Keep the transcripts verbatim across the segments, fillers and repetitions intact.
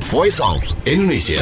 Voice of Indonesia.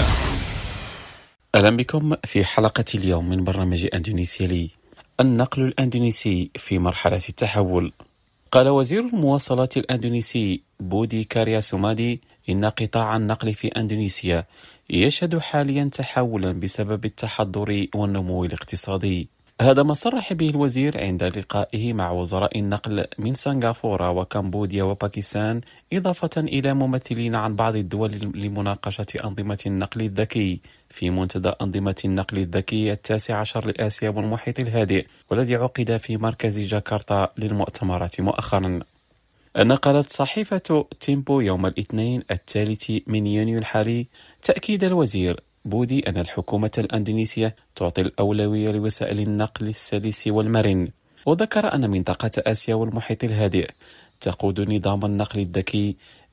أهلا بكم في حلقة اليوم من برنامج أندونيسيا لي. النقل الأندونيسي في مرحلة التحول. قال وزير المواصلات الأندونيسي بودي كاريا سومادي إن قطاع النقل في أندونيسيا يشهد حاليا تحولا بسبب التحضر والنمو الاقتصادي. هذا ما صرح به الوزير عند لقائه مع وزراء النقل من سنغافورة وكمبوديا وباكستان، إضافة إلى ممثلين عن بعض الدول لمناقشة أنظمة النقل الذكي في منتدى أنظمة النقل الذكي التاسع عشر لآسيا والمحيط الهادئ، والذي عقد في مركز جاكرتا للمؤتمرات مؤخرا. نقلت صحيفة تيمبو يوم الاثنين الثالث من يونيو الحالي تأكيد الوزير بودي أن الحكومة الأندونيسية تعطي الأولوية لوسائل النقل السلس والمرن، وذكر أن منطقة آسيا والمحيط الهادئ تقود نظام النقل الذكي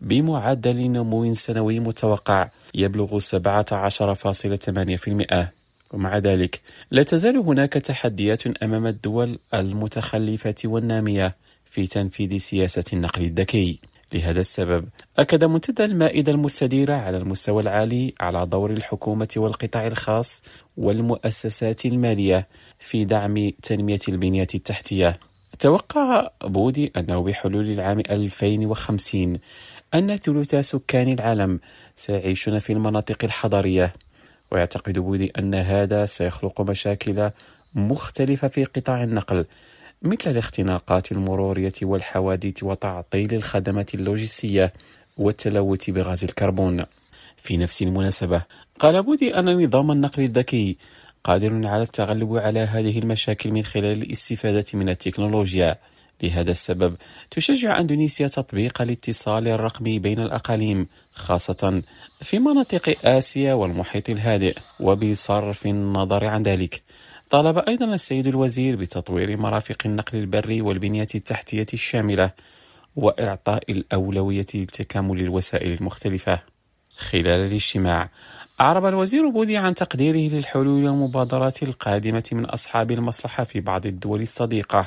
بمعدل نمو سنوي متوقع يبلغ سبعة عشر فاصلة ثمانية بالمئة. ومع ذلك لا تزال هناك تحديات أمام الدول المتخلفة والنامية في تنفيذ سياسة النقل الذكي. لهذا السبب أكد منتدى المائدة المستديرة على المستوى العالي على دور الحكومة والقطاع الخاص والمؤسسات المالية في دعم تنمية البنية التحتية. توقع بودي أنه بحلول العام ألفين وخمسين أن ثلث سكان العالم سيعيشون في المناطق الحضرية، ويعتقد بودي أن هذا سيخلق مشاكل مختلفة في قطاع النقل مثل الاختناقات المرورية والحوادث وتعطيل الخدمات اللوجستية والتلوث بغاز الكربون. في نفس المناسبة قال بودي أن نظام النقل الذكي قادر على التغلب على هذه المشاكل من خلال الاستفادة من التكنولوجيا. لهذا السبب تشجع أندونيسيا تطبيق الاتصال الرقمي بين الأقاليم، خاصة في مناطق آسيا والمحيط الهادئ. وبصرف النظر عن ذلك طالب أيضا السيد الوزير بتطوير مرافق النقل البري والبنية التحتية الشاملة وإعطاء الأولوية لتكامل الوسائل المختلفة. خلال الاجتماع أعرب الوزير بودي عن تقديره للحلول والمبادرات القادمة من أصحاب المصلحة في بعض الدول الصديقة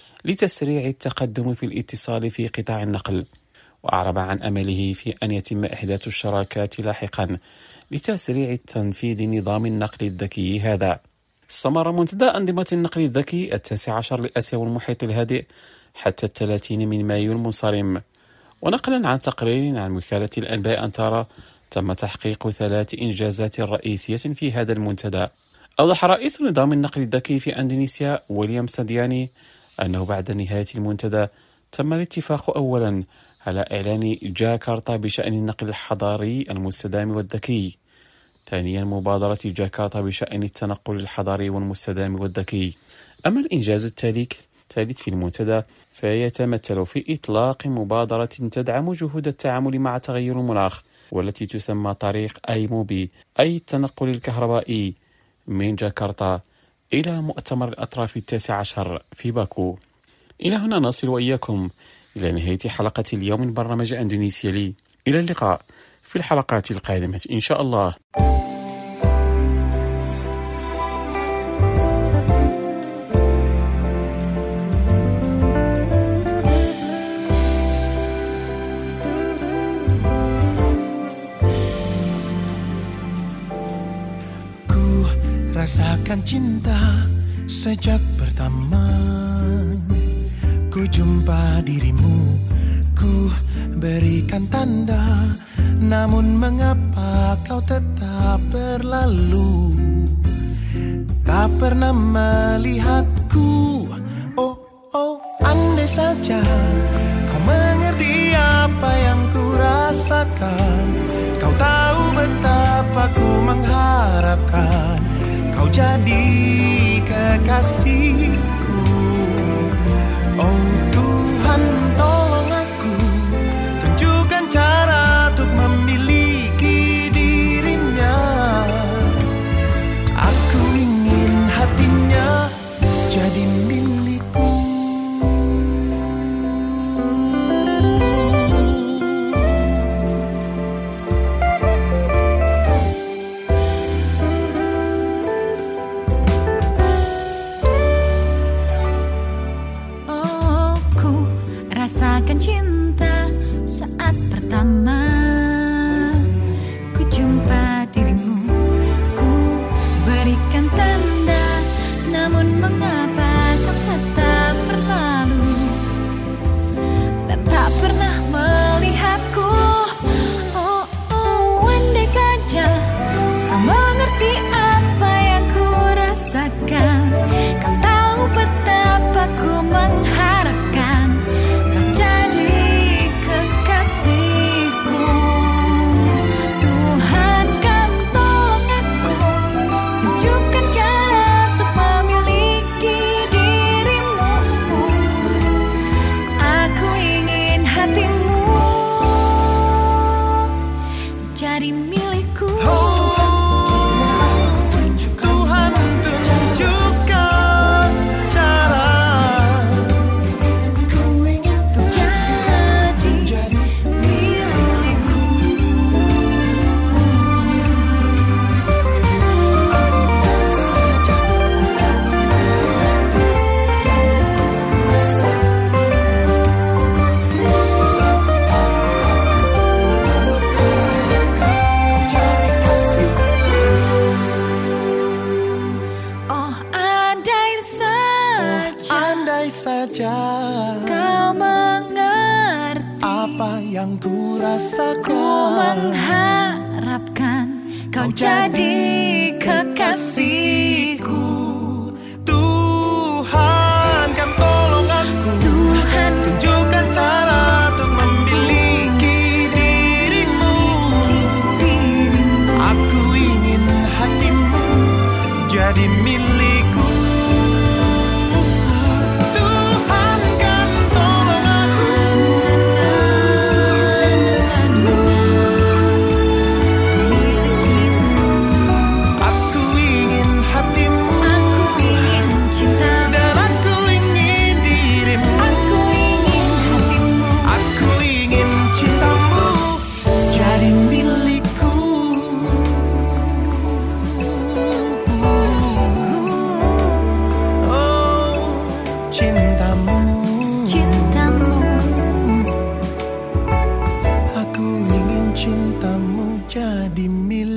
لتسريع التقدم في الاتصال في قطاع النقل، وأعرب عن أمله في أن يتم إحداث الشراكات لاحقا لتسريع تنفيذ نظام النقل الذكي هذا. استمر منتدى أنظمة النقل الذكي التاسع عشر لآسيا والمحيط الهادئ حتى الثلاثين من مايو المنصرم. ونقلا عن تقرير عن وكالة الأنباء أنتارا تم تحقيق ثلاث إنجازات رئيسية في هذا المنتدى. أوضح رئيس نظام النقل الذكي في أندونيسيا ويليام سادياني أنه بعد نهاية المنتدى تم الاتفاق أولا على إعلان جاكرتا بشأن النقل الحضاري المستدام والذكي، ثانيا مبادرة جاكرتا بشأن التنقل الحضاري والمستدام والذكي. أما الإنجاز الثالث في المنتدى فيتمثل في إطلاق مبادرة تدعم جهود التعامل مع تغير المناخ، والتي تسمى طريق أي موبي، أي التنقل الكهربائي من جاكرتا إلى مؤتمر الأطراف التاسع عشر في باكو. إلى هنا نصل وإياكم إلى نهاية حلقة اليوم من برنامج أندونيسيا لي. إلى اللقاء في الحلقات القادمة إن شاء الله. Rasakan cinta sejak pertama ku jumpa dirimu, ku berikan tanda, namun mengapa kau tetap berlalu, tak pernah melihatku. Oh, oh, andai saja kau mengerti apa yang ku rasakan, kau tahu betapa ku mengharapkan kau jadi kekasihku. Oh Tuhan, tolong aku, tunjukkan cara untuk memiliki dirinya. Aku ingin hatinya jadi milikku. jadi milikku. Oh, Tuhan tunjukkan cara ku ingin Untuk jadi jadi milikku. saja hati yang kuasa. Jadi kasihku. Oh, andai saja Andai saja kau mengerti, apa yang ku ku rasakan, mengharapkan kau jadi kekasihku. Tuhan kan tolong aku, Tuhan tunjukkan cara untuk memiliki dirimu. dirimu. Aku ingin hatimu jadi milikku. Tuhan kan tolong aku, aku ingin hatimu, Aku ingin cintamu, dan aku ingin dirimu. aku ingin hatimu. Aku ingin cintamu jadi milikku. Oh, cintamu, Cintamu, aku ingin cintamu jadi milikku.